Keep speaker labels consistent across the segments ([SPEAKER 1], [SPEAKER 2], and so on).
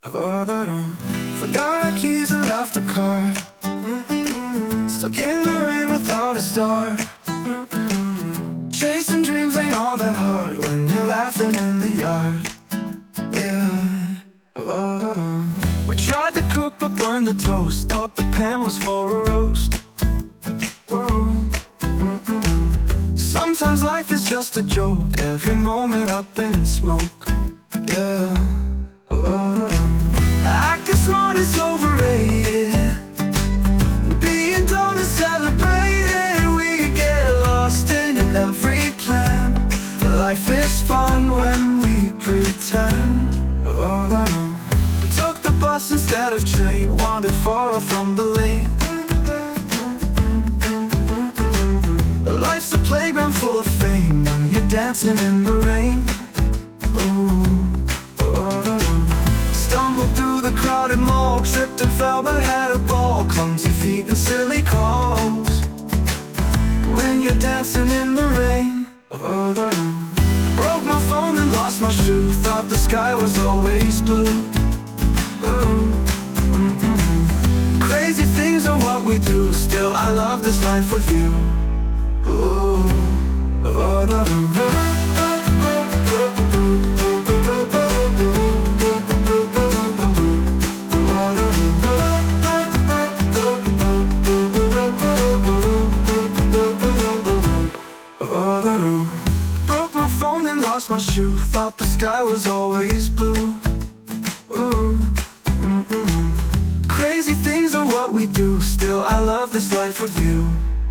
[SPEAKER 1] Forgot our keys and left the car. Stuck in the rain without a start. Chasing dreams ain't all that hard when you're laughing in the yard. Yeah. We tried to cook but burned the toast. Thought the pan was for a roast. Sometimes life is just a joke. Every moment up in smoke. Yeah. Acting smart is overrated. Being dumb is celebrated. We get lost in every plan. Life is fun when we pretend. We took the bus instead of train. Wandered far from the lane. Life's a playground full of fame when you're dancing in the rain. Stumbled through the crowded mall, tripped and fell but had a ball. Clumsy feet and silly calls when you're dancing in the rain. Broke my phone and lost my shoe. Thought the sky was always blue. Crazy things are what we do. Still I love this life with you. Broke my phone and lost my shoe. Thought the sky was always blue. Crazy things are what we do. Still I love this life with you.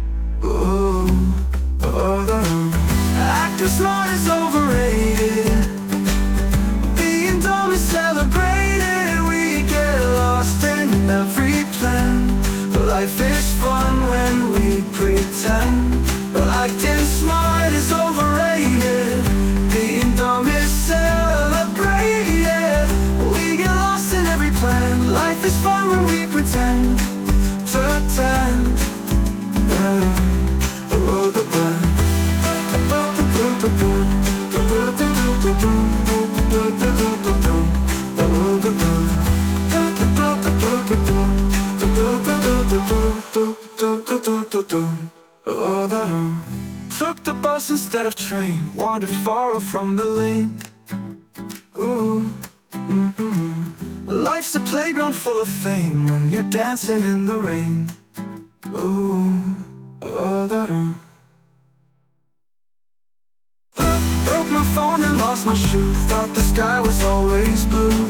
[SPEAKER 1] Acting smart is overrated. Being dumb is celebrated. We get lost in every plan. Life is fun when we pretend. Acting smart is overrated. Being dumb is celebrated. We get lost in every plan. Life is fun when we pretend. Pretend. Took the bus instead of train. Wandered far from the lane. Life's a playground full of fame when you're dancing in the rain. Broke my phone and lost my shoe. Thought the sky was always blue.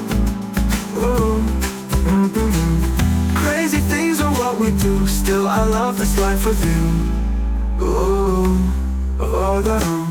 [SPEAKER 1] Crazy things are what we do. Still I love this life with you.